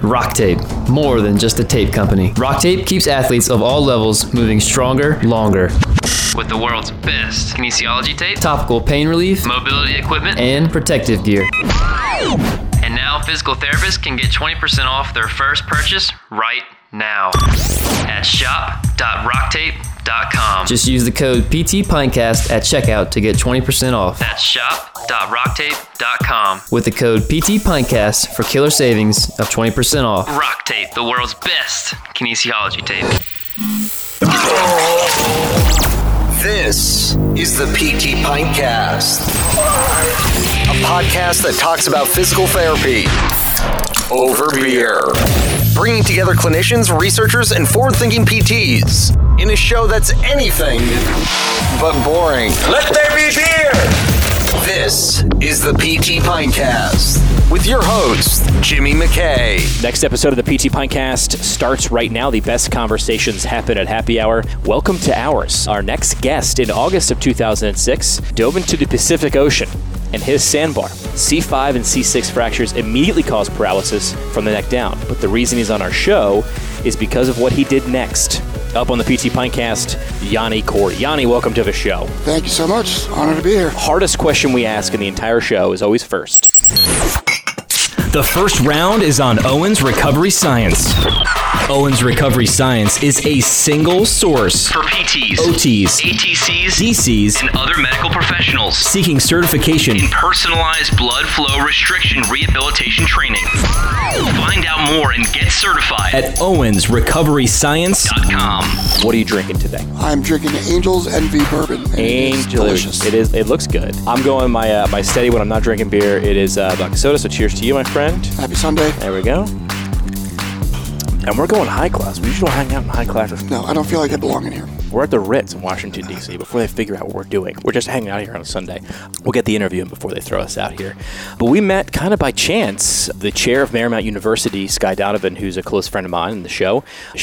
Rock Tape, more than just a tape company. Rock Tape keeps athletes of all levels moving stronger, longer. With the world's best kinesiology tape, topical pain relief, mobility equipment, and protective gear. And now physical therapists can get 20% off their first purchase right now at shop.rocktape.com. Just use the code PTPintcast at checkout to get 20% off. That's shop.rocktape.com with the code PTPintcast for killer savings of 20% off. Rock Tape, the world's best kinesiology tape. This is the PT Pintcast, a podcast that talks about physical therapy over beer, bringing together clinicians, researchers, and forward-thinking PTs in a show that's anything but boring. Let there be beer! This is the PT Pintcast with your host, Jimmy McKay. Next episode of the PT Pintcast starts right now. The best conversations happen at happy hour. Welcome to ours. Our next guest in August of 2006 dove into the Pacific Ocean and hit a sandbar. C5 and C6 fractures immediately caused paralysis from the neck down. But the reason he's on our show is because of what he did next. Up on the PT Pintcast, Yanni Cordy. Yanni, welcome to the show. Thank you so much. Honored to be here. Hardest question we ask in the entire show is always first. The first round is on Owens Recovery Science. Owens Recovery Science is a single source for PTs, OTs, ATCs, DCs, and other medical professionals seeking certification in personalized blood flow restriction rehabilitation training. Find out more and get certified at OwensRecoveryScience.com. What are you drinking today? I'm drinking Angel's Envy bourbon. Angel's. It looks good. I'm going my steady when I'm not drinking beer. It is vodka soda. So cheers to you, my friend. Happy Sunday. There we go. And we're going high class. We usually don't hang out in high classes. No, I don't feel like I belong in here. We're at the Ritz in Washington, D.C. before they figure out what we're doing. We're just hanging out here on a Sunday. We'll get the interview in before they throw us out here. But we met kind of by chance. The chair of Marymount University, Sky Donovan, who's a close friend of mine in the show,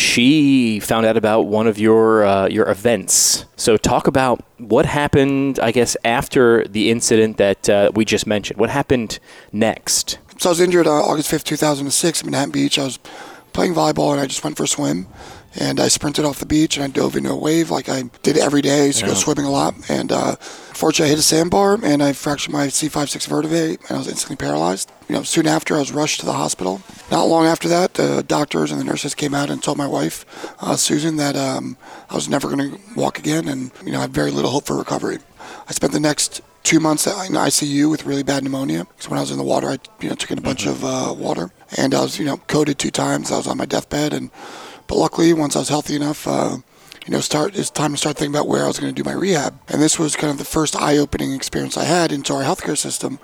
she found out about one of your events. So talk about what happened, I guess, after the incident that we just mentioned. What happened next? So I was injured August 5th, 2006 in Manhattan Beach. I was playing volleyball and I just went for a swim. And I sprinted off the beach and I dove into a wave like I did every day. I used to go swimming a lot. And fortunately, I hit a sandbar and I fractured my C5-6 vertebrae and I was instantly paralyzed. Soon after, I was rushed to the hospital. Not long after that, the doctors and the nurses came out and told my wife, Susan, that I was never going to walk again and, I had very little hope for recovery. I spent the next 2 months in ICU with really bad pneumonia. Because when I was in the water, I took in a bunch of water. And I was, coded 2 times. I was on my deathbed. But luckily, once I was healthy enough, it's time to start thinking about where I was going to do my rehab. And this was kind of the first eye-opening experience I had into our healthcare system.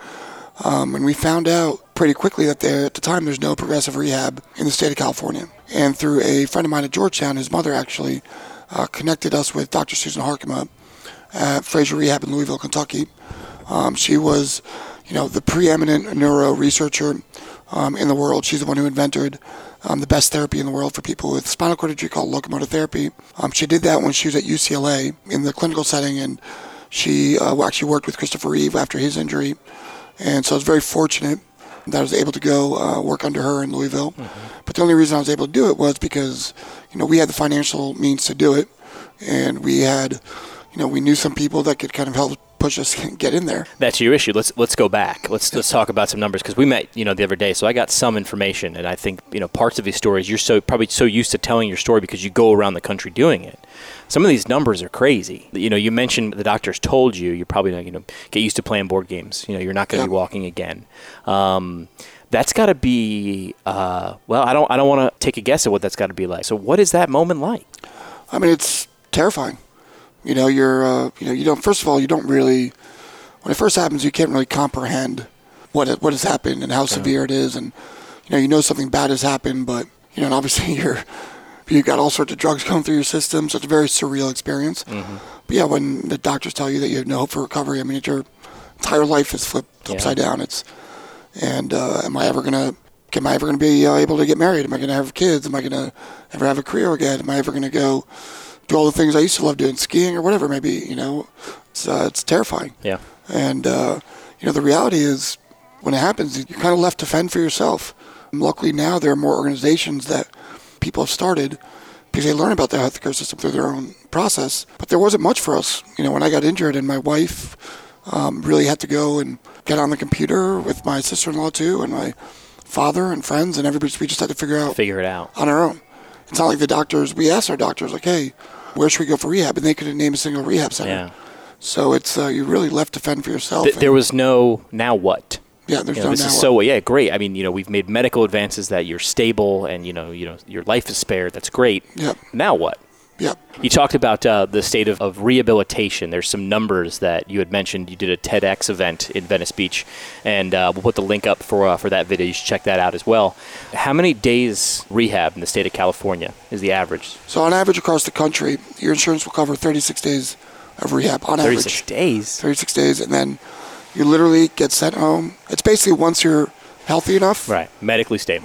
And we found out pretty quickly that at the time, there's no progressive rehab in the state of California. And through a friend of mine at Georgetown, his mother actually connected us with Dr. Susan Harkema at Fraser Rehab in Louisville, Kentucky. She was, the preeminent neuro researcher in the world. She's the one who invented the best therapy in the world for people with spinal cord injury called locomotor therapy. She did that when she was at UCLA in the clinical setting, and she actually worked with Christopher Reeve after his injury. And so I was very fortunate that I was able to go work under her in Louisville. Mm-hmm. But the only reason I was able to do it was because, we had the financial means to do it, and we had, we knew some people that could kind of help push us get in there. That's your issue. Let's go back. Let's talk about some numbers because we met the other day. So I got some information, and I think parts of these stories you're probably so used to telling your story because you go around the country doing it. Some of these numbers are crazy. You mentioned the doctors told you're probably not get used to playing board games. You're not going to be walking again. That's got to be I don't want to take a guess at what that's got to be like. So what is that moment like? I mean, it's terrifying. First of all, you don't really, when it first happens, you can't really comprehend what has happened and how severe it is. And, something bad has happened, but, and obviously you've got all sorts of drugs going through your system. So it's a very surreal experience. Mm-hmm. But yeah, when the doctors tell you that you have no hope for recovery, I mean, your entire life is flipped upside down. Am I ever going to be able to get married? Am I going to have kids? Am I going to ever have a career again? Am I ever going to go do all the things I used to love doing, skiing or whatever it may be, it's terrifying. Yeah. And, the reality is when it happens, you're kind of left to fend for yourself. Luckily now there are more organizations that people have started because they learn about the healthcare system through their own process. But there wasn't much for us. When I got injured, and my wife really had to go and get on the computer with my sister-in-law too, and my father and friends and everybody. We just had to figure it out on our own. It's not like the doctors. We asked our doctors, like, hey, where should we go for rehab? And they couldn't name a single rehab center. Yeah. So it's you're really left to fend for yourself. There was no now what. Yeah, there's no this now is what. so great. I mean, we've made medical advances that you're stable and your life is spared. That's great. Yep. Now what? Yep. You talked about the state of rehabilitation. There's some numbers that you had mentioned. You did a TEDx event in Venice Beach, and we'll put the link up for that video. You should check that out as well. How many days rehab in the state of California is the average? So on average across the country, your insurance will cover 36 days of rehab on average. 36 days? 36 days, and then you literally get sent home. It's basically once you're healthy enough. Right. Medically stable,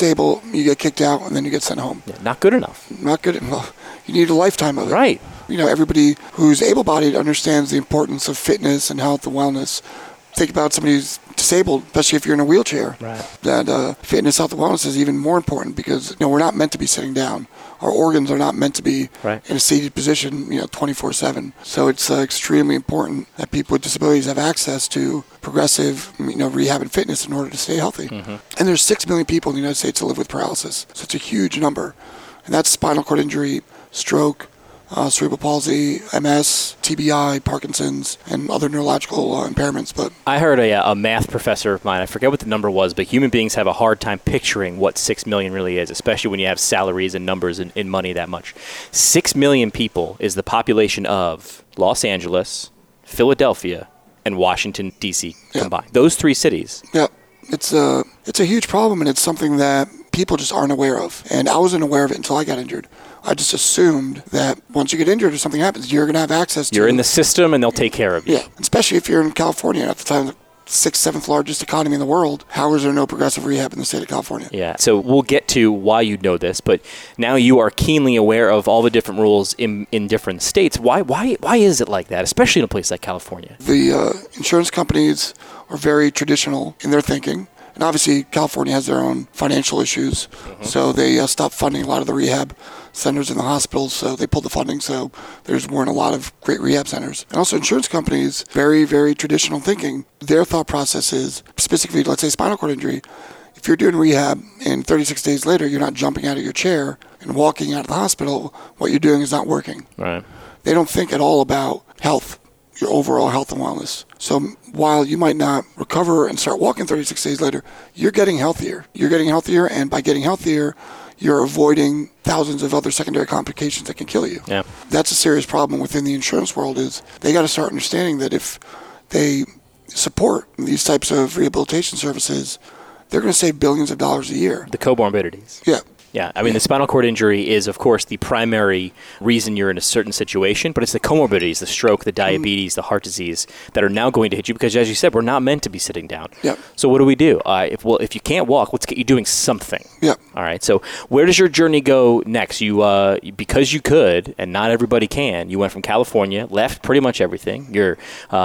you get kicked out, and then you get sent home. Yeah, not good enough. Not good. Well, you need a lifetime of it. Right. Everybody who's able-bodied understands the importance of fitness and health and wellness. Think about somebody who's disabled, especially if you're in a wheelchair. Right. That fitness, health, and wellness is even more important because we're not meant to be sitting down. Our organs are not meant to be in a seated position, 24/7. So it's extremely important that people with disabilities have access to progressive, rehab and fitness in order to stay healthy. Mm-hmm. And there's 6 million people in the United States that live with paralysis. So it's a huge number. And that's spinal cord injury, stroke, cerebral palsy, MS, TBI, Parkinson's, and other neurological impairments. But I heard a math professor of mine, I forget what the number was, but human beings have a hard time picturing what 6 million really is, especially when you have salaries and numbers in money that much. 6 million people is the population of Los Angeles, Philadelphia, and Washington, D.C. combined. Those 3 cities. Yeah. It's a huge problem, and it's something that people just aren't aware of. And I wasn't aware of it until I got injured. I just assumed that once you get injured or something happens, you're going to have access to... You're in the system, and they'll take care of you. Yeah, especially if you're in California at the time, the 6th, 7th largest economy in the world. How is there no progressive rehab in the state of California? Yeah, so we'll get to why you know this, but now you are keenly aware of all the different rules in different states. Why is it like that, especially in a place like California? The insurance companies are very traditional in their thinking. And obviously, California has their own financial issues, so they stopped funding a lot of the rehab centers in the hospitals, so they pulled the funding, so there weren't a lot of great rehab centers. And also, insurance companies, very, very traditional thinking. Their thought process is, specifically, let's say spinal cord injury, if you're doing rehab and 36 days later you're not jumping out of your chair and walking out of the hospital, what you're doing is not working. Right. They don't think at all about health, your overall health and wellness. So while you might not recover and start walking 36 days later, you're getting healthier. You're getting healthier, and by getting healthier, you're avoiding thousands of other secondary complications that can kill you. Yeah. That's a serious problem within the insurance world is they got to start understanding that if they support these types of rehabilitation services, they're going to save billions of dollars a year. The comorbidities. Yeah. Yeah, I mean, the spinal cord injury is, of course, the primary reason you're in a certain situation, but it's the comorbidities, the stroke, the diabetes, the heart disease that are now going to hit you because, as you said, we're not meant to be sitting down. Yep. So what do we do? If you can't walk, let's get you doing something. Yep. All right, so where does your journey go next? You because you could, and not everybody can, you went from California, left pretty much everything. Your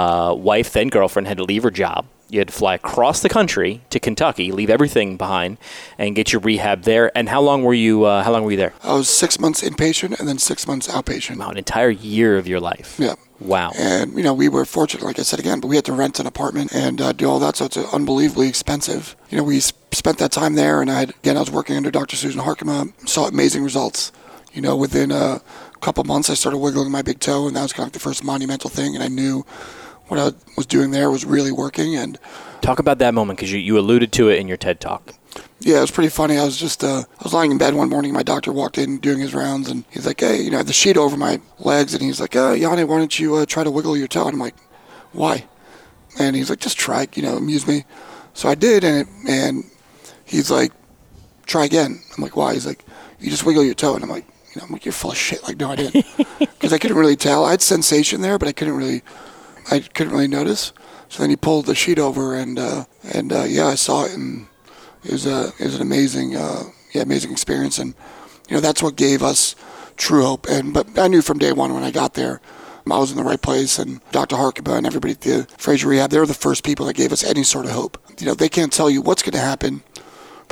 wife, then girlfriend, had to leave her job. You had to fly across the country to Kentucky, leave everything behind, and get your rehab there. And how long were you there? I was 6 months inpatient and then 6 months outpatient. Wow, an entire year of your life. Yeah. Wow. And, we were fortunate, like I said again, but we had to rent an apartment and do all that, so it's unbelievably expensive. We spent that time there, and I was working under Dr. Susan Harkema, saw amazing results. Within a couple months, I started wiggling my big toe, and that was kind of like the first monumental thing, and I knew what I was doing there was really working. And talk about that moment, because you alluded to it in your TED Talk. Yeah, it was pretty funny. I was just I was lying in bed one morning. My doctor walked in doing his rounds, and he's like, "Hey, I had the sheet over my legs," and he's like, "Yanni, why don't you try to wiggle your toe?" And I'm like, "Why?" And he's like, "Just try, amuse me." So I did, and he's like, "Try again." I'm like, "Why?" He's like, "You just wiggle your toe," and I'm like, "You're full of shit." Like, no, I didn't, because I couldn't really tell. I had sensation there, but I couldn't really notice. So then he pulled the sheet over, and I saw it, and it was an amazing experience, and that's what gave us true hope. But I knew from day one when I got there, I was in the right place, and Dr. Harkema and everybody at the Fraser Rehab, they were the first people that gave us any sort of hope. They can't tell you what's going to happen,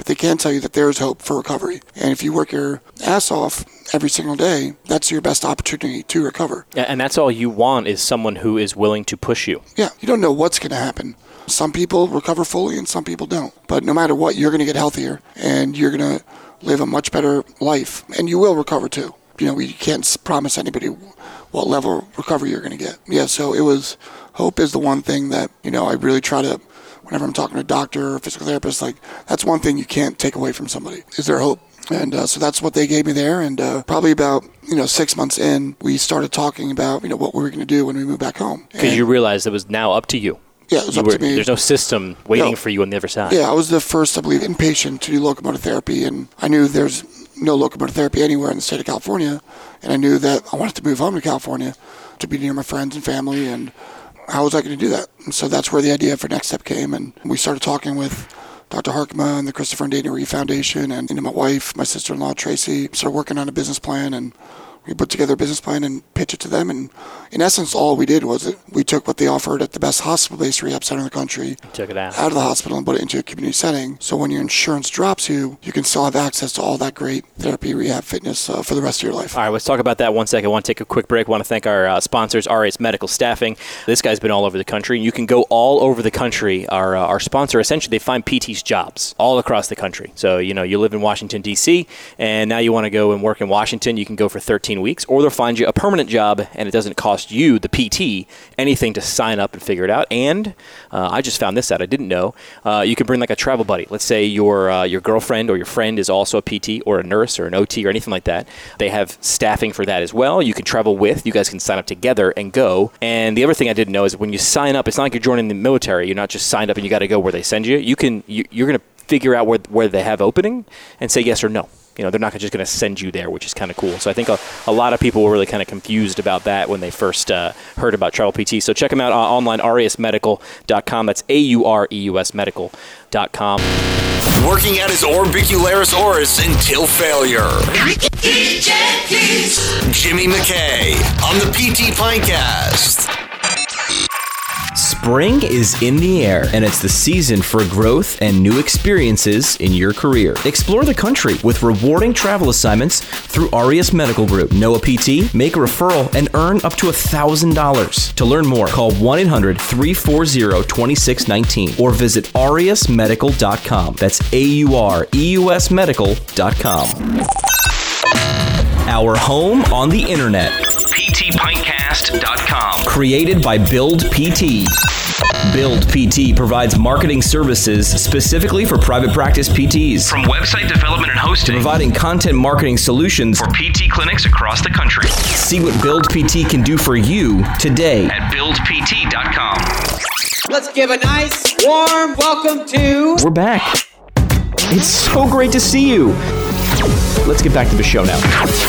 but they can tell you that there is hope for recovery. And if you work your ass off every single day, that's your best opportunity to recover. Yeah, and that's all you want is someone who is willing to push you. Yeah, you don't know what's going to happen. Some people recover fully and some people don't. But no matter what, you're going to get healthier and you're going to live a much better life. And you will recover too. We can't promise anybody what level of recovery you're going to get. Yeah, so hope is the one thing that, I really try to, whenever I'm talking to a doctor or physical therapist, that's one thing you can't take away from somebody, is their hope. And so that's what they gave me there. And probably about, 6 months in, we started talking about, what we were going to do when we moved back home. Because you realized it was now up to you. Yeah, it was up to me. There's no system waiting for you on the other side. Yeah, I was the first, I believe, inpatient to do locomotive therapy, and I knew there's no locomotive therapy anywhere in the state of California, and I knew that I wanted to move home to California to be near my friends and family, and how was I going to do that? And so that's where the idea for Next Step came, and we started talking with Dr. Harkema and the Christopher and Dana Reeve Foundation, and my wife, my sister-in-law, Tracy, started working on a business plan, and we put together a business plan and pitched it to them. And in essence, all we did was we took what they offered at the best hospital-based rehab center in the country, took it out of the hospital and put it into a community setting. So when your insurance drops you can still have access to all that great therapy, rehab, fitness for the rest of your life. All right, let's talk about that 1 second. I want to take a quick break. I want to thank our sponsors, Arias Medical Staffing. This guy's been all over the country. You can go all over the country. Our sponsor, essentially, they find PTs jobs all across the country. So, you live in Washington, D.C., and now you want to go and work in Washington. You can go for 13 weeks, or they'll find you a permanent job, and it doesn't cost you, the PT, anything to sign up and figure it out. And I just found this out. I didn't know. You can bring like a travel buddy. Let's say your girlfriend or your friend is also a PT or a nurse or an OT or anything like that. They have staffing for that as well. You can travel with. You guys can sign up together and go. And the other thing I didn't know is when you sign up, it's not like you're joining the military. You're not just signed up and you got to go where they send you. You're going to figure out where they have opening and say yes or no. They're not just going to send you there, which is kind of cool. So I think a lot of people were really kind of confused about that when they first heard about travel PT. So check them out online, aureusmedical.com. That's AUREUS medical.com. Working out his orbicularis oris until failure. Jimmy McKay on the PT Pintcast. Spring is in the air, and it's the season for growth and new experiences in your career. Explore the country with rewarding travel assignments through Arias Medical Group. Know a PT, make a referral, and earn up to $1,000. To learn more, call 1-800-340-2619 or visit aureusmedical.com. That's AUREUS medical.com. Our home on the internet. PTPintcast.com. Created by Build PT. Build PT provides marketing services specifically for private practice PTs. From website development and hosting, providing content marketing solutions for PT clinics across the country. See what Build PT can do for you today at buildpt.com. Let's give a nice, warm welcome to... We're back. It's so great to see you. Let's get back to the show now.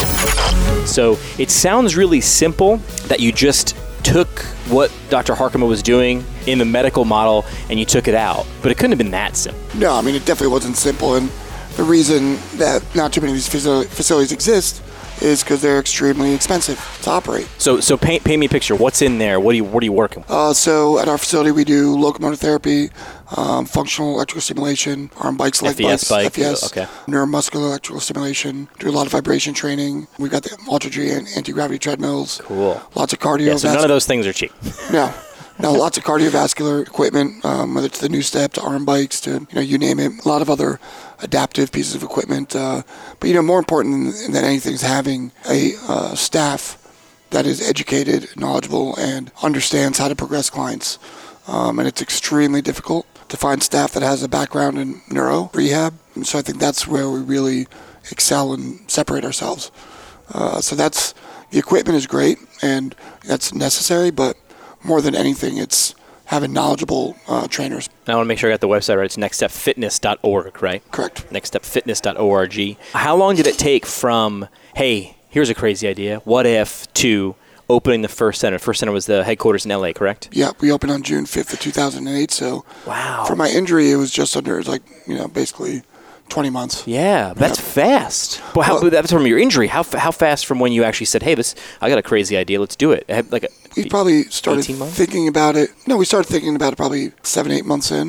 So it sounds really simple that you just took what Dr. Harkema was doing in the medical model and you took it out, but it couldn't have been that simple. No, I mean, it definitely wasn't simple, and the reason that not too many of these facilities exist is because they're extremely expensive to operate. So paint me a picture. What's in there? What are you working with? So at our facility, we do locomotive therapy, functional electrical stimulation, arm bikes, leg FES bikes, bike. FES, Okay. neuromuscular electrical stimulation, do a lot of vibration training. We've got the Ultra-G and anti-gravity treadmills. Cool. Lots of cardio. Yeah, so none of those things are cheap. No. Lots of cardiovascular equipment, whether it's the New Step to arm bikes to, you name it. A lot of other adaptive pieces of equipment. But, more important than anything is having a staff that is educated, knowledgeable, and understands how to progress clients. And it's extremely difficult to find staff that has a background in neuro rehab. And so I think that's where we really excel and separate ourselves. So the equipment is great, and that's necessary, but more than anything, it's having knowledgeable trainers. I want to make sure I got the website right. It's nextstepfitness.org, right? Correct. Nextstepfitness.org. How long did it take from, hey, here's a crazy idea, what if, to opening the first center? First center was the headquarters in LA, correct? Yeah, we opened on June 5th of 2008. So wow. For my injury, it was just under, basically 20 months. Yeah, that's fast. Well, that's from your injury. How fast from when you actually said, hey, I got a crazy idea, let's do it? We probably started thinking about it. No, we started thinking about it probably 7-8 months in.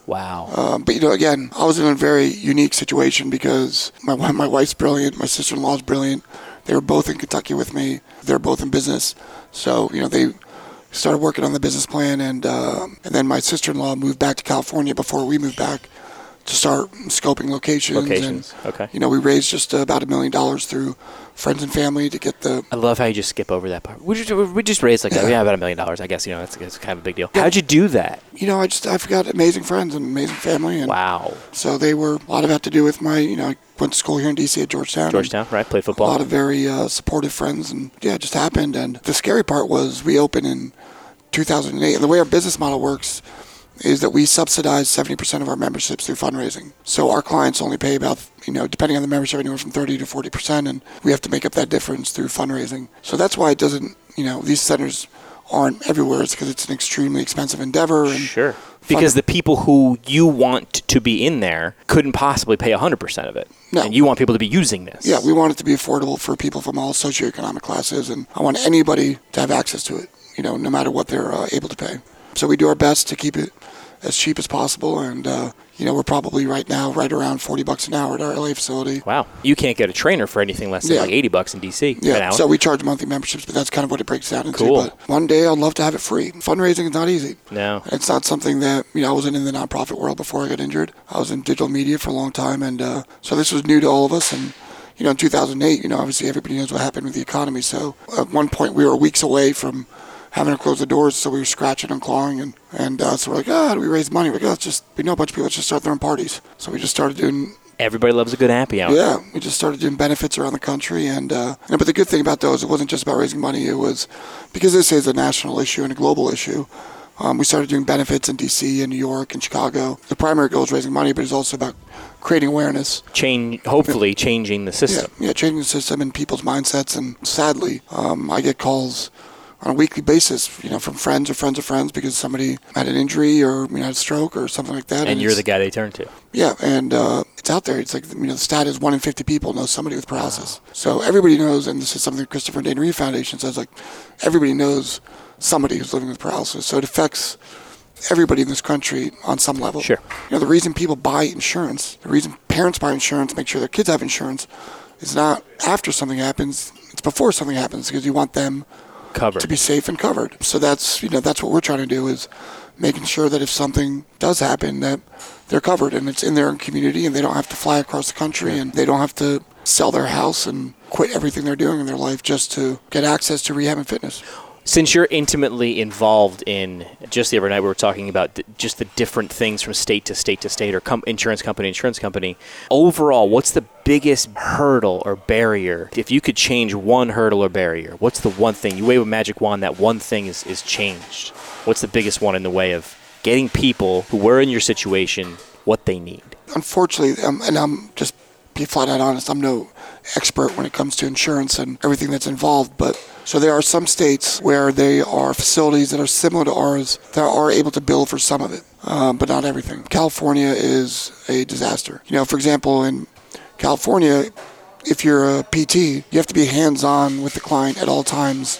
Wow. But, again, I was in a very unique situation because my wife's brilliant. My sister-in-law's brilliant. They were both in Kentucky with me. They're both in business. So, they started working on the business plan. And then my sister-in-law moved back to California before we moved back to start scoping locations. Okay. We raised just about $1 million through friends and family to get the... I love how you just skip over that part. We just raised about $1 million, I guess. It's kind of a big deal. How'd you do that? I've got amazing friends and amazing family. And wow. So they were, a lot of it had to do with my, I went to school here in D.C. at Georgetown, right? Played football. A lot of very supportive friends, and it just happened. And the scary part was we opened in 2008. And the way our business model works is that we subsidize 70% of our memberships through fundraising. So our clients only pay about, depending on the membership, anywhere from 30 to 40%, and we have to make up that difference through fundraising. So that's why it doesn't, these centers aren't everywhere. It's because it's an extremely expensive endeavor. And sure. Because the people who you want to be in there couldn't possibly pay 100% of it. No. And you want people to be using this. Yeah, we want it to be affordable for people from all socioeconomic classes, and I want anybody to have access to it, no matter what they're able to pay. So we do our best to keep it as cheap as possible, and we're probably right now right around $40 an hour at our LA facility. Wow, you can't get a trainer for anything less than like $80 in DC. Yeah, an hour. So we charge monthly memberships, but that's kind of what it breaks down into. Cool. But one day I'd love to have it free. Fundraising is not easy. No, it's not something that I wasn't in the nonprofit world before I got injured. I was in digital media for a long time, and so this was new to all of us. And in 2008, obviously everybody knows what happened with the economy. So at one point we were weeks away from having to close the doors, so we were scratching and clawing, and so we're like, how do we raise money? We're like, we know a bunch of people, let's just start throwing parties. So we just started doing... Everybody loves a good happy hour. Yeah, we just started doing benefits around the country, but the good thing about those, it wasn't just about raising money, it was, because this is a national issue and a global issue, we started doing benefits in D.C. and New York and Chicago. The primary goal is raising money, but it's also about creating awareness. Hopefully changing the system. Yeah, changing the system and people's mindsets, and sadly, I get calls on a weekly basis, from friends of friends of friends because somebody had an injury or had a stroke or something like that. And you're the guy they turn to. Yeah, and it's out there. It's like, the stat is 1 in 50 people knows somebody with paralysis. Wow. So everybody knows, and this is something the Christopher and Dana Reeve Foundation says, like, everybody knows somebody who's living with paralysis. So it affects everybody in this country on some level. Sure. The reason people buy insurance, the reason parents buy insurance, make sure their kids have insurance, is not after something happens, it's before something happens, because you want them covered, to be safe and covered. So that's that's what we're trying to do, is making sure that if something does happen, that they're covered and it's in their community, and they don't have to fly across the country, and they don't have to sell their house and quit everything they're doing in their life just to get access to rehab and fitness. Since you're intimately involved in, just the other night we were talking about just the different things from state to state to state, or insurance company, overall, what's the biggest hurdle or barrier? If you could change one hurdle or barrier, what's the one thing? You wave a magic wand, that one thing is changed. What's the biggest one in the way of getting people who were in your situation what they need? Unfortunately, and I'm just be flat out honest, I'm no expert when it comes to insurance and everything that's involved, but so there are some states where they are facilities that are similar to ours that are able to bill for some of it, but not everything. California is a disaster. For example, in California, if you're a PT, you have to be hands-on with the client at all times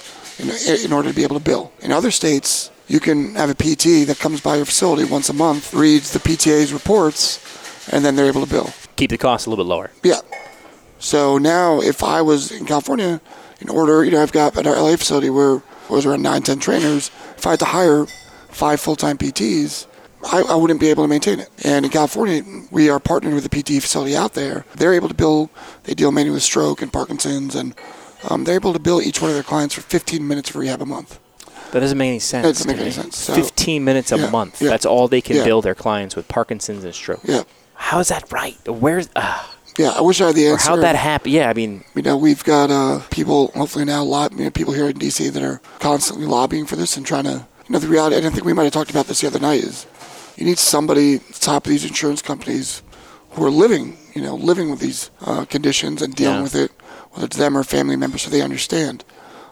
in order to be able to bill. In other states, you can have a PT that comes by your facility once a month, reads the PTA's reports, and then they're able to bill. Keep the cost a little bit lower. Yeah. So now, if I was in California, in order, I've got at our LA facility where it was around 9-10 trainers. If I had to hire 5 full-time PTs, I wouldn't be able to maintain it. And in California, we are partnered with a PT facility out there. They're able to bill. They deal mainly with stroke and Parkinson's, and they're able to bill each one of their clients for 15 minutes of rehab a month. That doesn't make any sense. It doesn't make any sense. So, 15 minutes a month. Yeah. That's all they can bill their clients with Parkinson's and stroke. Yeah. How is that right? Where's... Yeah, I wish I had the answer. Or how'd that happen? Yeah, I mean... we've got people, hopefully now, people here in D.C. that are constantly lobbying for this and trying to... the reality, and I think we might have talked about this the other night, is you need somebody at the top of these insurance companies who are living with these conditions and dealing with it, whether it's them or family members, so they understand.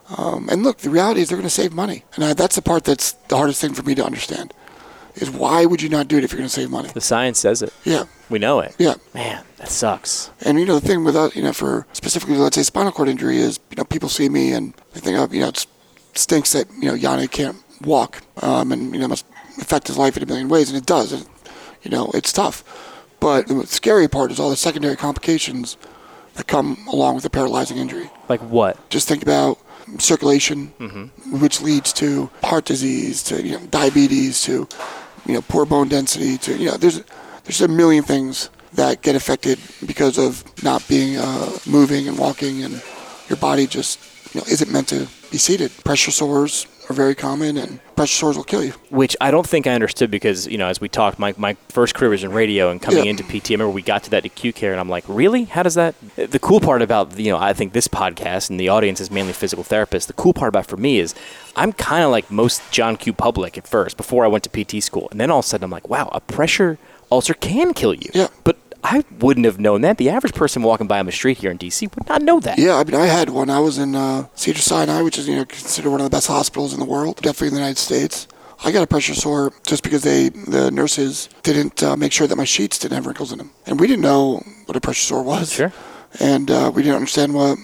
And look, the reality is they're going to save money. And that's the part that's the hardest thing for me to understand, is why would you not do it if you're going to save money? The science says it. Yeah. We know it. Yeah. Man, that sucks. And, the thing with us, for specifically, let's say, spinal cord injury is, people see me and they think, it stinks that, Yannick can't walk. And, it must affect his life in a million ways. And it does. it's tough. But the scary part is all the secondary complications that come along with a paralyzing injury. Like what? Just think about circulation, which leads to heart disease, to diabetes, to poor bone density, to there's a million things that get affected because of not being moving and walking, and your body just isn't meant to be seated. Pressure sores are very common, and pressure sores will kill you. Which I don't think I understood because, as we talked, my first career was in radio, and coming into PT, I remember we got to that acute care, and I'm like, really? How does that? The cool part about, I think this podcast, and the audience is mainly physical therapists, the cool part about for me is I'm kind of like most John Q. public at first, before I went to PT school. And then all of a sudden I'm like, wow, a pressure ulcer can kill you. Yeah. But I wouldn't have known that. The average person walking by on the street here in D.C. would not know that. Yeah, I had one. I was in Cedars-Sinai, which is considered one of the best hospitals in the world, definitely in the United States. I got a pressure sore just because the nurses didn't make sure that my sheets didn't have wrinkles in them. And we didn't know what a pressure sore was. Sure. And we didn't understand what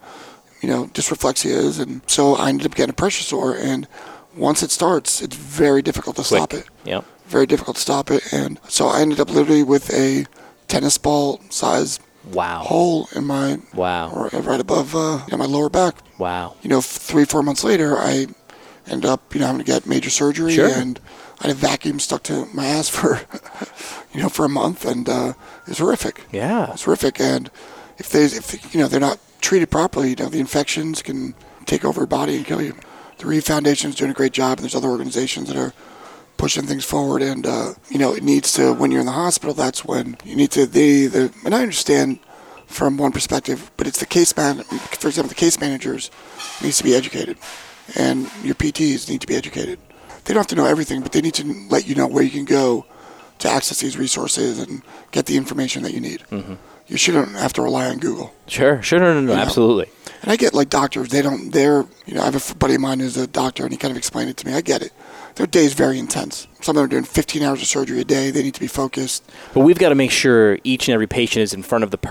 dysreflexia is. And so I ended up getting a pressure sore. And once it starts, it's very difficult to stop it. Yep. Very difficult to stop it. And so I ended up literally with a tennis ball size hole in my right above my lower back. Wow. 3-4 months later, I ended up having to get major surgery, and I had a vacuum stuck to my ass for for a month, and it's horrific. Yeah, it's horrific. And if they're not treated properly, the infections can take over your body and kill you. The Reeve Foundation is doing a great job, and there's other organizations that are pushing things forward, and it needs to, when you're in the hospital, that's when you need to and I understand from one perspective, but it's for example, the case managers needs to be educated, and your PTs need to be educated. They don't have to know everything, but they need to let you know where you can go to access these resources and get the information that you need. Mm-hmm. You shouldn't have to rely on Google. Sure, no, absolutely. And I get doctors, I have a buddy of mine who's a doctor, and he kind of explained it to me. I get it. Their day is very intense. Some of them are doing 15 hours of surgery a day. They need to be focused. But we've got to make sure each and every patient is in front of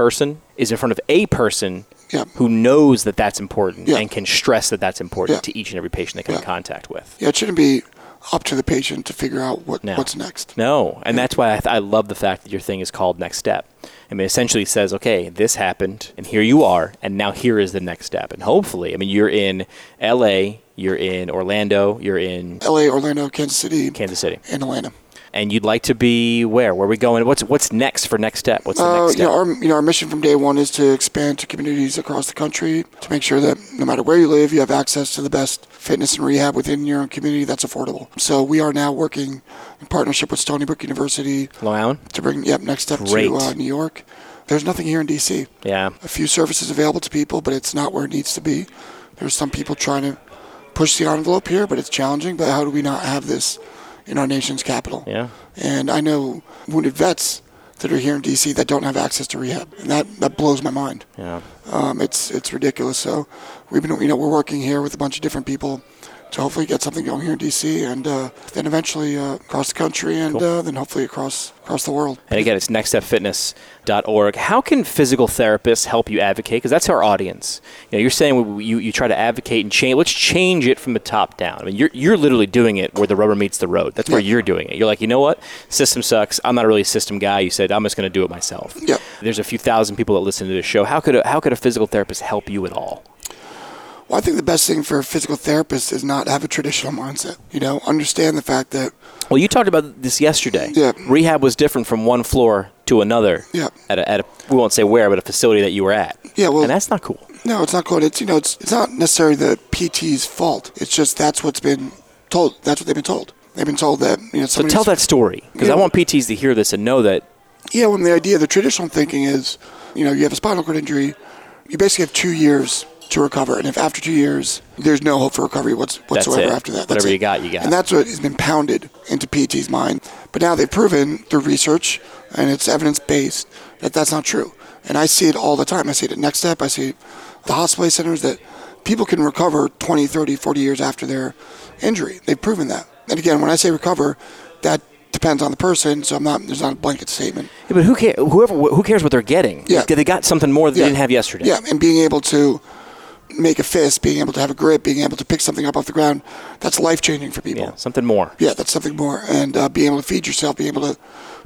a person who knows that that's important and can stress that that's important to each and every patient they come in contact with. Yeah, it shouldn't be up to the patient to figure out what's next. No, and that's why I love the fact that your thing is called Next Step. I mean, essentially it says, okay, this happened, and here you are, and now here is the next step. And hopefully, you're in L.A., you're in Orlando, you're in... L.A., Orlando, Kansas City, and Atlanta. And you'd like to be where? Where are we going? What's next for Next Step? What's the next step? Our mission from day one is to expand to communities across the country to make sure that no matter where you live, you have access to the best fitness and rehab within your own community that's affordable. So we are now working in partnership with Stony Brook University, Long Island, to bring Next Step to New York. There's nothing here in D.C. Yeah. A few services available to people, but it's not where it needs to be. There's some people trying to push the envelope here, but it's challenging. But how do we not have this in our nation's capital? Yeah. And I know wounded vets that are here in D.C. that don't have access to rehab, and that blows my mind. Yeah. It's ridiculous. So we've been we're working here with a bunch of different people to hopefully get something going here in D.C. and then eventually across the country and then hopefully across the world. And again, it's nextstepfitness.org. How can physical therapists help you advocate? Because that's our audience. You're saying you try to advocate and change. Let's change it from the top down. You're literally doing it where the rubber meets the road. That's where you're doing it. You're like, you know what? System sucks. I'm not really a system guy. You said, I'm just going to do it myself. Yeah. There's a few thousand people that listen to this show. How could a physical therapist help you at all? Well, I think the best thing for a physical therapist is not have a traditional mindset. Understand the fact that... Well, you talked about this yesterday. Yeah. Rehab was different from one floor to another. Yeah. At a we won't say where, but a facility that you were at. Yeah, well... And that's not cool. No, it's not cool. It's not necessarily the PT's fault. It's just that's what's been told. That's what they've been told. They've been told that... So tell that story, because I want PTs to hear this and know that... Yeah, well, the idea, the traditional thinking is, you have a spinal cord injury, you basically have 2 years to recover, and if after 2 years there's no hope for recovery whatsoever after that, whatever you got. And that's what has been pounded into PT's mind. But now they've proven through research, and it's evidence-based, that that's not true. And I see it all the time. I see it at Next Step. I see the hospital centers that people can recover 20, 30, 40 years after their injury. They've proven that. And again, when I say recover, that depends on the person, so there's not a blanket statement. Yeah, but who cares what they're getting? Yeah. They got something more that they didn't have yesterday. Yeah, and being able to make a fist, being able to have a grip, being able to pick something up off the ground, that's life-changing for people. Yeah, something more. Yeah, that's something more. And being able to feed yourself, being able to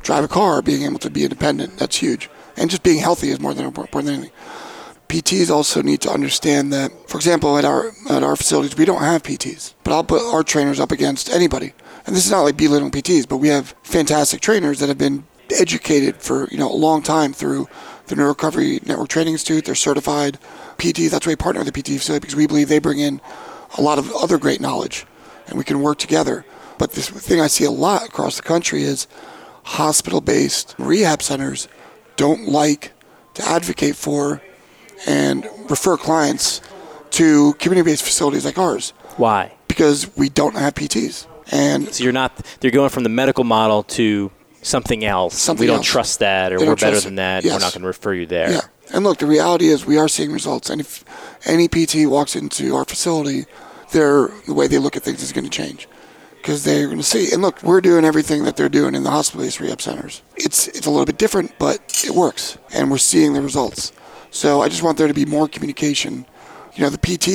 drive a car, being able to be independent, that's huge. And just being healthy is more than important than anything. PTs also need to understand that, for example, at our facilities, we don't have PTs, but I'll put our trainers up against anybody. And this is not like belittling PTs, but we have fantastic trainers that have been educated for a long time through the Neurorecovery Network Training Institute. They're certified PTs. That's why we partner with the PT facility, because we believe they bring in a lot of other great knowledge, and we can work together. But this thing I see a lot across the country is hospital-based rehab centers don't like to advocate for and refer clients to community-based facilities like ours. Why? Because we don't have PTs. And so you're going from the medical model to something else. We don't trust that, or we're better than that. Yes. We're not going to refer you there. Yeah. And look, the reality is we are seeing results. And if any PT walks into our facility, the way they look at things is going to change, because they're going to see. And look, we're doing everything that they're doing in the hospital-based rehab centers. It's a little bit different, but it works, and we're seeing the results. So I just want there to be more communication. The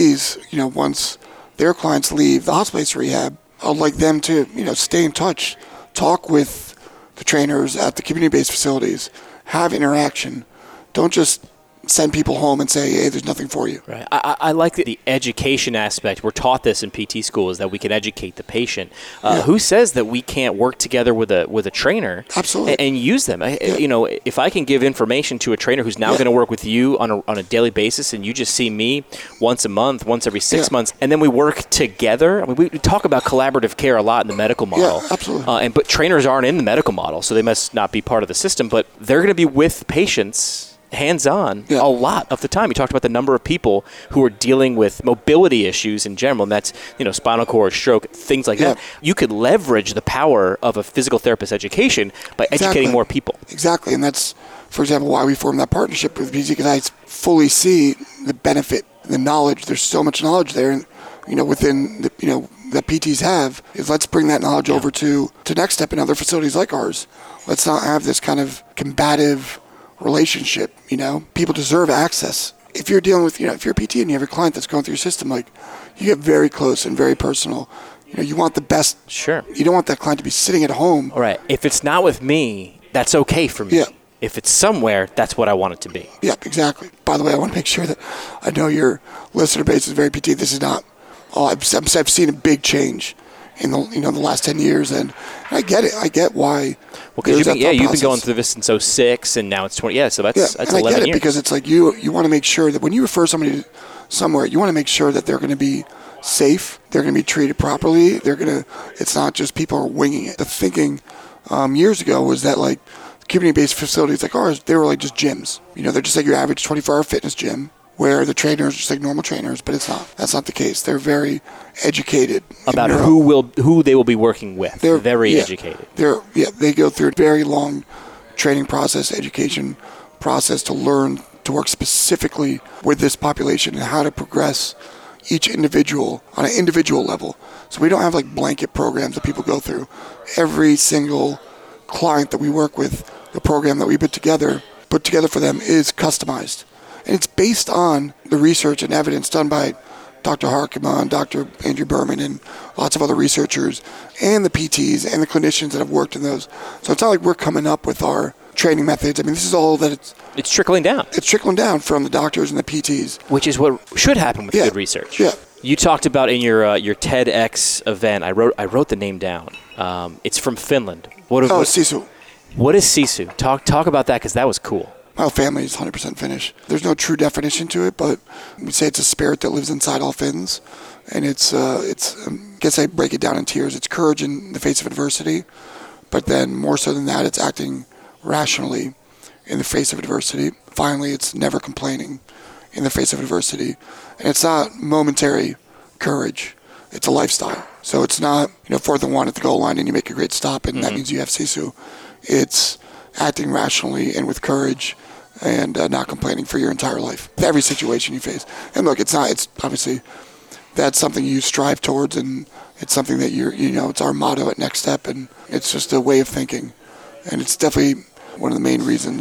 PTs, once their clients leave the hospital-based rehab, I'd like them to, stay in touch, talk with the trainers at the community-based facilities, have interaction. Don't just send people home and say, hey, there's nothing for you. Right. I like the education aspect. We're taught this in PT school, is that we can educate the patient. Who says that we can't work together with a trainer? Absolutely. And use them? If I can give information to a trainer who's now going to work with you on a daily basis, and you just see me once a month, once every 6 months, and then we work together. I mean, we talk about collaborative care a lot in the medical model. Yeah, absolutely. But trainers aren't in the medical model, so they must not be part of the system. But they're going to be with patients hands-on a lot of the time. You talked about the number of people who are dealing with mobility issues in general, and that's spinal cord, stroke, things like that. You could leverage the power of a physical therapist education by educating more people. Exactly, and that's, for example, why we formed that partnership with PT, because I fully see the benefit, the knowledge. There's so much knowledge there, and within that PTs have, is let's bring that knowledge over to Next Step and other facilities like ours. Let's not have this kind of combative relationship. People deserve access. If you're dealing with, if you're a PT and you have a client that's going through your system, like, you get very close and very personal. You want the best. Sure. You don't want that client to be sitting at home. All right. If it's not with me, that's okay for me. Yeah. If it's somewhere, that's what I want it to be. Yeah, exactly. By the way, I want to make sure that I know your listener base is very PT. This is not. I've seen a big change in the last 10 years, and I get it. I get why. Well, because you've been going through this since 2006, and now it's 20. Yeah, so that's 11 years. I get it, because it's like you want to make sure that when you refer somebody somewhere, you want to make sure that they're going to be safe, they're going to be treated properly. It's not just people are winging it. The thinking years ago was that, like, community-based facilities like ours, they were like just gyms. They're just like your average 24-hour fitness gym, where the trainers are just like normal trainers, but it's not. That's not the case. They're very educated about who they will be working with. They're very educated. They go through a very long training process, education process to learn to work specifically with this population and how to progress each individual on an individual level. So we don't have like blanket programs that people go through. Every single client that we work with, the program that we put together for them is customized. And it's based on the research and evidence done by Dr. Harkiman, Dr. Andrew Berman, and lots of other researchers, and the PTs and the clinicians that have worked in those. So it's not like we're coming up with our training methods. I mean, this is all that it's trickling down. It's trickling down from the doctors and the PTs. Which is what should happen with good research. Yeah. You talked about in your TEDx event, I wrote the name down. It's from Finland. Sisu. What is Sisu? Talk about that, because that was cool. My whole family is 100% Finnish. There's no true definition to it, but we say it's a spirit that lives inside all Finns. And it's I guess I break it down in tiers. It's courage in the face of adversity, but then more so than that, it's acting rationally in the face of adversity. Finally, it's never complaining in the face of adversity. And it's not momentary courage. It's a lifestyle. So it's not, 4th and 1 at the goal line and you make a great stop and that means you have Sisu. It's acting rationally and with courage and not complaining for your entire life. Every situation you face. And look, it's obviously, that's something you strive towards, and it's something that it's our motto at Next Step, and it's just a way of thinking. And it's definitely one of the main reasons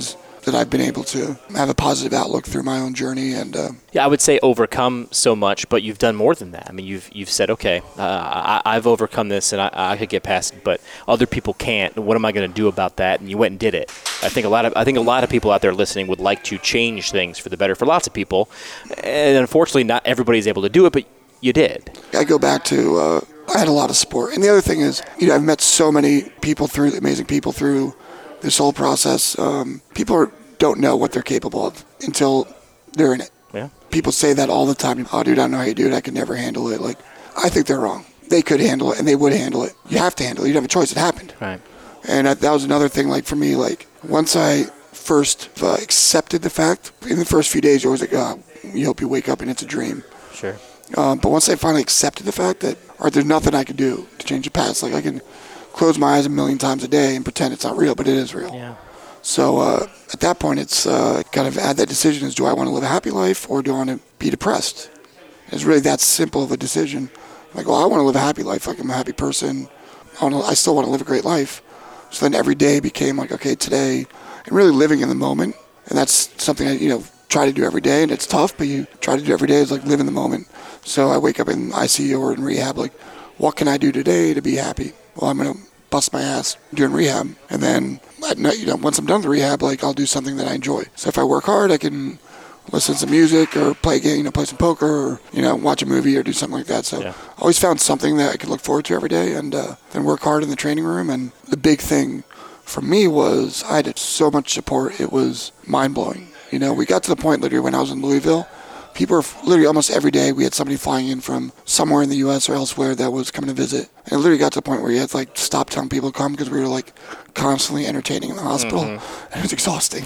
that I've been able to have a positive outlook through my own journey. And yeah, I would say overcome so much, but you've done more than that. I mean, you've said, okay, I've overcome this, and I could get past it, but other people can't. What am I going to do about that? And you went and did it. I think a lot of people out there listening would like to change things for the better for lots of people, and unfortunately, not everybody's able to do it, but you did. I go back to I had a lot of support, and the other thing is, I've met so many people amazing people through this whole process. People don't know what they're capable of until they're in it. Yeah. People say that all the time. Oh, dude, I don't know how you do it. I could never handle it. Like, I think they're wrong. They could handle it, and they would handle it. You have to handle it. You don't have a choice. It happened. Right. And that was another thing, like, for me, like, once I first accepted the fact, in the first few days, you're always like, oh, you hope you wake up and it's a dream. Sure. But once I finally accepted the fact that, all right, there's nothing I can do to change the past. Like, I can close my eyes a million times a day and pretend it's not real, but it is real. Yeah. So at that point, it's kind of had that decision is, do I want to live a happy life or do I want to be depressed? It's really that simple of a decision. Like, well, I want to live a happy life. Like, I'm a happy person. I still want to live a great life. So then every day became like, okay, today, and really living in the moment. And that's something I, try to do every day, and it's tough, but you try to do every day is like live in the moment. So I wake up in ICU or in rehab, like, what can I do today to be happy? Well, I'm going to bust my ass during rehab. And then at night, once I'm done with the rehab, like, I'll do something that I enjoy. So if I work hard, I can listen to some music or play a game, play some poker or, watch a movie or do something like that. So I always found something that I could look forward to every day and then work hard in the training room. And the big thing for me was I had so much support. It was mind-blowing. We got to the point literally when I was in Louisville, people were literally almost every day we had somebody flying in from somewhere in the U.S. or elsewhere that was coming to visit. And it literally got to the point where you had to like stop telling people to come because we were like constantly entertaining in the hospital. Mm-hmm. And it was exhausting.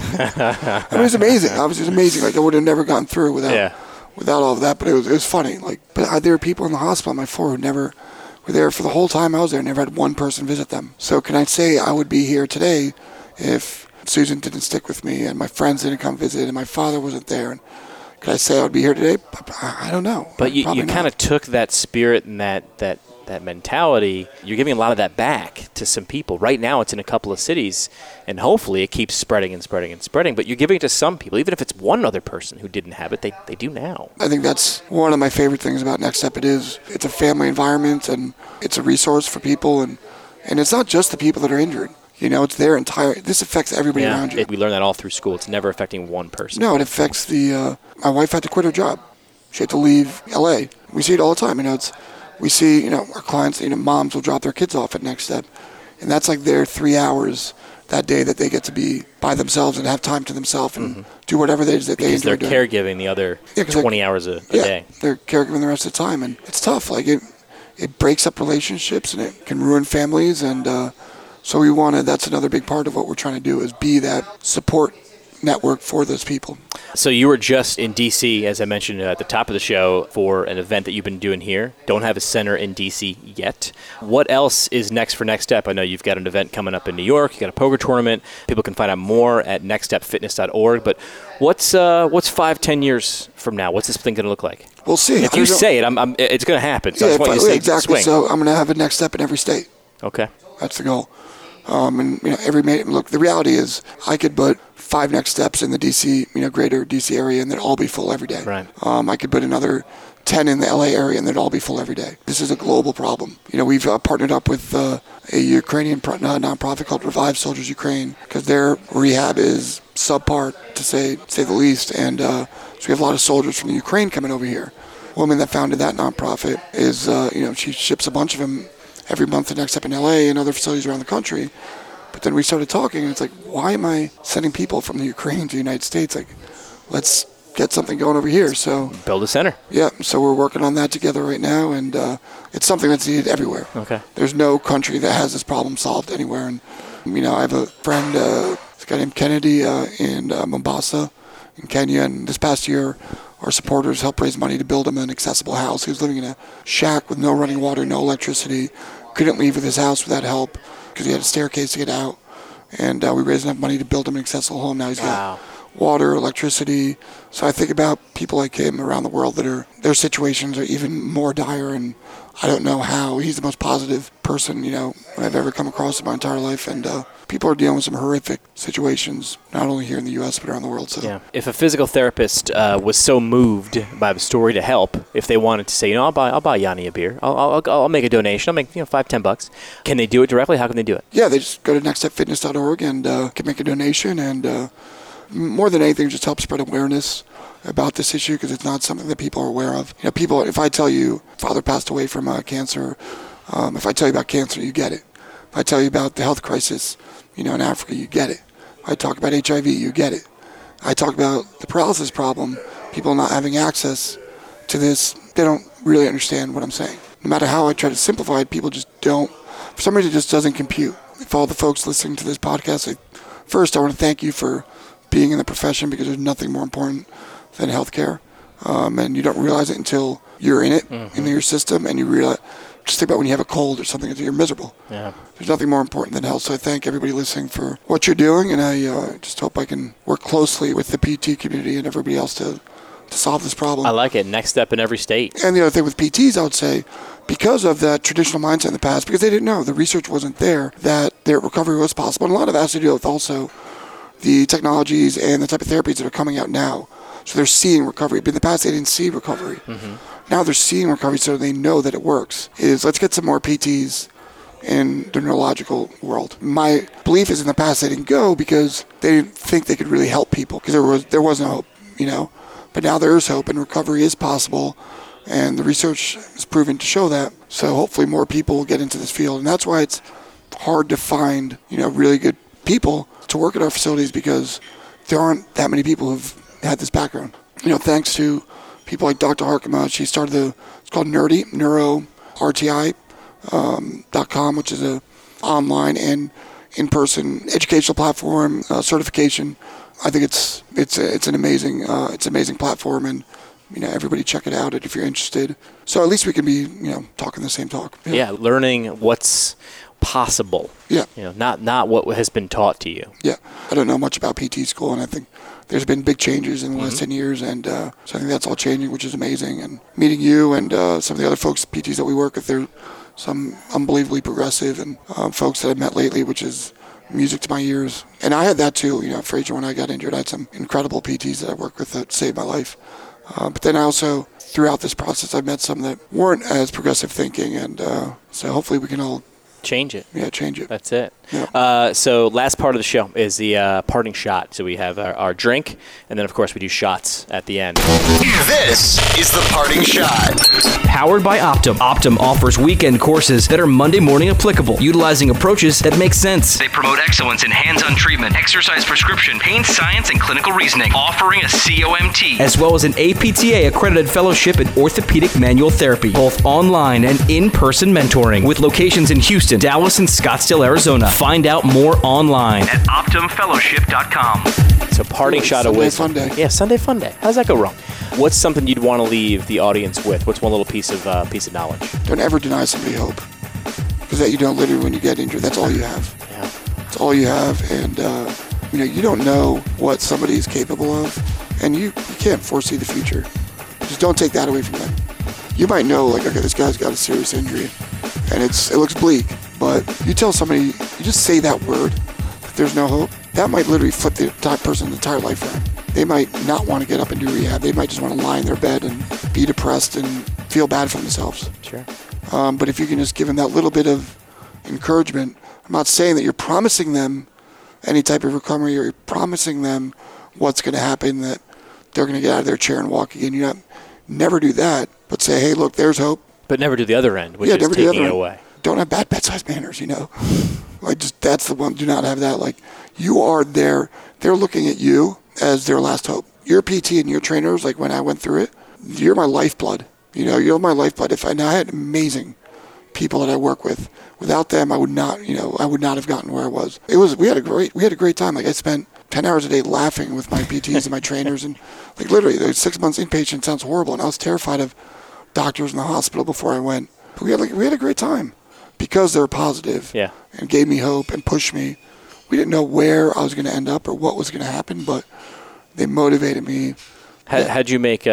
It was amazing. It was just amazing. Like I would have never gotten through without all of that. But it was funny. But there were people in the hospital on my floor who never were there for the whole time I was there. Never had one person visit them. So can I say I would be here today if Susan didn't stick with me and my friends didn't come visit and my father wasn't there? And could I say I would be here today? I don't know. But you kind of took that spirit and that mentality. You're giving a lot of that back to some people. Right now it's in a couple of cities, and hopefully it keeps spreading and spreading and spreading. But you're giving it to some people. Even if it's one other person who didn't have it, they do now. I think that's one of my favorite things about Next Step. It's a family environment, and it's a resource for people. And it's not just the people that are injured. It's their entire. This affects everybody around you. We learn that all through school. It's never affecting one person. No, it affects the. My wife had to quit her job. She had to leave L.A. We see it all the time. We see our clients. Moms will drop their kids off at Next Step, and that's like their 3 hours that day that they get to be by themselves and have time to themselves and do whatever it is that they enjoy doing. Because they're caregiving the other 20 hours a day. They're caregiving the rest of the time, and it's tough. Like it breaks up relationships and it can ruin families and. So that's another big part of what we're trying to do is be that support network for those people. So you were just in D.C., as I mentioned at the top of the show, for an event that you've been doing here. Don't have a center in D.C. yet. What else is next for Next Step? I know you've got an event coming up in New York. You got a poker tournament. People can find out more at nextstepfitness.org. But what's 5-10 years from now? What's this thing going to look like? We'll see. If you say it, it's going to happen. So I just want you to say exactly. Swing. So I'm going to have a Next Step in every state. Okay. That's the goal. The reality is I could put 5 Next Steps in the DC, greater DC area, and they'd all be full every day. Right. I could put another 10 in the LA area, and they'd all be full every day. This is a global problem. We've partnered up with a Ukrainian nonprofit called Revive Soldiers Ukraine because their rehab is subpar, to say the least, and so we have a lot of soldiers from the Ukraine coming over here. A woman that founded that nonprofit is, she ships a bunch of them every month to Next Step in LA and other facilities around the country. But then we started talking, and it's like, why am I sending people from the Ukraine to the United States? Like, let's get something going over here. So build a center. Yeah, so we're working on that together right now, and it's something that's needed everywhere. Okay. There's no country that has this problem solved anywhere. And, I have a friend, this guy named Kennedy in Mombasa in Kenya, and this past year, our supporters helped raise money to build him an accessible house. He was living in a shack with no running water, no electricity, couldn't leave with his house without help because he had a staircase to get out. And we raised enough money to build him an accessible home. Now he's got water, electricity. So I think about people like him around the world their situations are even more dire, and I don't know how. He's the most positive person, I've ever come across in my entire life, and people are dealing with some horrific situations, not only here in the U.S., but around the world. So yeah. If a physical therapist was so moved by the story to help, if they wanted to say, I'll buy Yanni a beer, I'll make a donation, I'll make $5-10. Can they do it directly? How can they do it? Yeah, they just go to nextstepfitness.org and can make a donation, and more than anything, just help spread awareness about this issue, because it's not something that people are aware of. People, if I tell you father passed away from cancer, if I tell you about cancer, you get it. If I tell you about the health crisis, in Africa, you get it. If I talk about HIV, you get it. I talk about the paralysis problem, people not having access to this, they don't really understand what I'm saying. No matter how I try to simplify it, people just don't, for some reason it just doesn't compute. If all the folks listening to this podcast, first I want to thank you for being in the profession, because there's nothing more important than healthcare. And you don't realize it until you're in it, in your system, and you realize, just think about when you have a cold or something, you're miserable. Yeah. There's nothing more important than health. So I thank everybody listening for what you're doing, and I just hope I can work closely with the PT community and everybody else to solve this problem. I like it. Next step in every state. And the other thing with PTs, I would say, because of that traditional mindset in the past, because they didn't know, the research wasn't there, that their recovery was possible. And a lot of it has to do with also the technologies and the type of therapies that are coming out now. So they're seeing recovery. But in the past, they didn't see recovery. Now they're seeing recovery, so they know that it works. Let's get some more PTs in the neurological world. My belief is in the past they didn't go because they didn't think they could really help people, because there was no hope, But now there is hope, and recovery is possible, and the research is proven to show that. So hopefully more people will get into this field, and that's why it's hard to find, really good people to work at our facilities, because there aren't that many people who've had this background. Thanks to people like Dr. Harkema, she started it's called Nerdy, NeuroRTI.com, which is a online and in-person educational platform, certification. I think it's an amazing platform, and everybody check it out if you're interested. So at least we can be talking the same talk. Yeah, learning what's possible. Yeah. Not what has been taught to you. Yeah. I don't know much about PT school, and I think there's been big changes in the last 10 years, and so I think that's all changing, which is amazing. And meeting you and some of the other folks, PTs that we work with, they're some unbelievably progressive, and folks that I've met lately, which is music to my ears. And I had that too, Frazier, when I got injured, I had some incredible PTs that I worked with that saved my life. But then I also, throughout this process, I've met some that weren't as progressive thinking, and so hopefully we can all change it. Yeah, change it. That's it. Yeah. So last part of the show is the parting shot. So we have our drink, and then, of course, we do shots at the end. This is the parting shot. Powered by Optum. Optum offers weekend courses that are Monday morning applicable, utilizing approaches that make sense. They promote excellence in hands-on treatment, exercise prescription, pain science, and clinical reasoning, offering a COMT. As well as an APTA accredited fellowship in orthopedic manual therapy, both online and in-person mentoring, with locations in Houston, Dallas, and Scottsdale, Arizona. Find out more online At OptumFellowship.com. So parting shot of wisdom. Sunday Fun Day. Yeah, Sunday Fun Day. How's that go wrong? What's something you'd want to leave the audience with? What's one little piece of knowledge? Don't ever deny somebody hope, because that you don't literally, when you get injured, that's all you have. Yeah. It's all you have, and you don't know what somebody is capable of, and you can't foresee the future. Just don't take that away from them. You might know, like, okay, this guy's got a serious injury, and it looks bleak, but you tell somebody, you just say that word, that there's no hope, that might literally flip the person's entire life around. They might not want to get up and do rehab. They might just want to lie in their bed and be depressed and feel bad for themselves. Sure. But if you can just give them that little bit of encouragement, I'm not saying that you're promising them any type of recovery, or you're promising them what's going to happen, that they're going to get out of their chair and walk again. Never do that, but say, hey, look, there's hope. But never do the other end, which is never do the taking other it end. away. Don't have bad bedside manners, Like, just, that's the one. Do not have that. Like, you are there. They're looking at you as their last hope. Your PT and your trainers, like when I went through it, you're my lifeblood. You're my lifeblood. I had amazing people that I work with. Without them, I would not have gotten where I was. We had a great time. Like, I spent 10 hours a day laughing with my PTs and my trainers, and like literally, the 6 months inpatient sounds horrible, and I was terrified of doctors in the hospital before I went. But we had a great time because they were positive, and gave me hope and pushed me. We didn't know where I was going to end up or what was going to happen, but they motivated me. How'd you make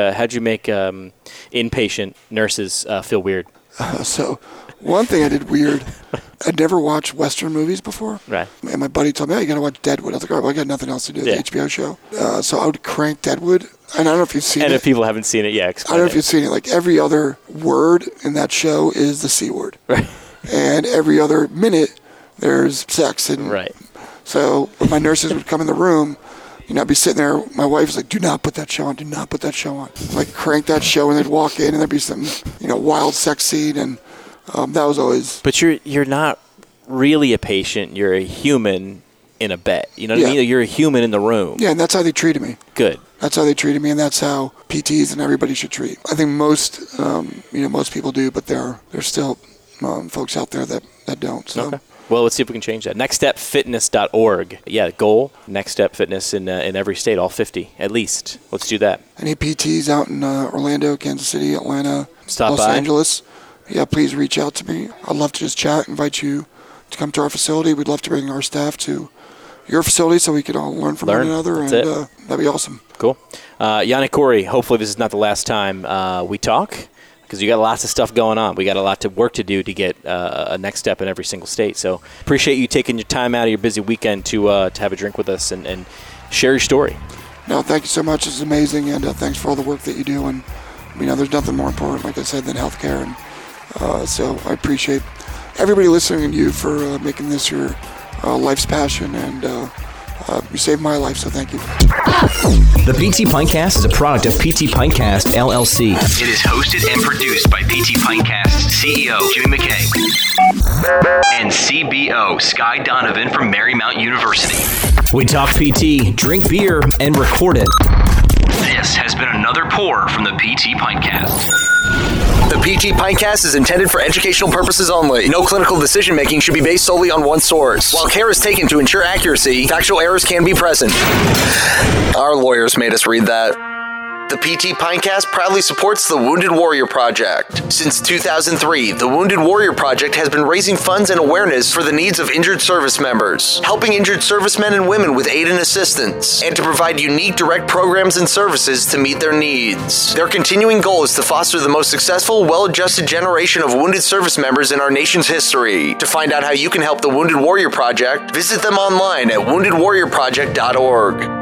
inpatient nurses feel weird? So one thing I did weird, I'd never watched Western movies before. Right. And my buddy told me, "Oh, you got to watch Deadwood." I was like, "All right, well, I got nothing else to do." The HBO show. So I would crank Deadwood. And I don't know if you've seen it. And if people haven't seen it, I don't know if you've seen it. Like, every other word in that show is the C word. Right. And every other minute, there's sex. And right. So when my nurses would come in the room, I'd be sitting there. My wife was like, "Do not put that show on. Do not put that show on." Like, crank that show, and they'd walk in, and there'd be some, wild sex scene. And that was always... But you're not really a patient. You're a human in a bed. You know what I mean? You're a human in the room. Yeah, and that's how they treated me. Good. That's how they treated me, and that's how PTs and everybody should treat. I think most people do, but there's still folks out there that don't. So. Okay. Well, let's see if we can change that. NextStepFitness.org. Yeah, goal, Next Step Fitness in every state, all 50 at least. Let's do that. Any PTs out in Orlando, Kansas City, Atlanta, Los Angeles, please reach out to me. I'd love to just chat, invite you to come to our facility. We'd love to bring our staff to your facility so we can all learn from one another, and that'd be awesome. Cool. Yannick Corey, hopefully this is not the last time we talk, because you got lots of stuff going on. We got a lot of work to do to get a next step in every single state. So appreciate you taking your time out of your busy weekend to have a drink with us and share your story. No, thank you so much. It's amazing, and thanks for all the work that you do. And there's nothing more important, like I said, than healthcare. And so I appreciate everybody listening and you for making this your life's passion, and you saved my life, so thank you. The PT Pintcast is a product of PT Pintcast, LLC. It is hosted and produced by PT Pintcast CEO Jimmy McKay and CBO Sky Donovan from Marymount University. We talk PT, drink beer, and record it. This has been another pour from the PT Pintcast. The PT Pintcast is intended for educational purposes only. No clinical decision-making should be based solely on one source. While care is taken to ensure accuracy, factual errors can be present. Our lawyers made us read that. The PT Pintcast proudly supports the Wounded Warrior Project. Since 2003, the Wounded Warrior Project has been raising funds and awareness for the needs of injured service members, helping injured servicemen and women with aid and assistance, and to provide unique direct programs and services to meet their needs. Their continuing goal is to foster the most successful, well-adjusted generation of wounded service members in our nation's history. To find out how you can help the Wounded Warrior Project, visit them online at woundedwarriorproject.org.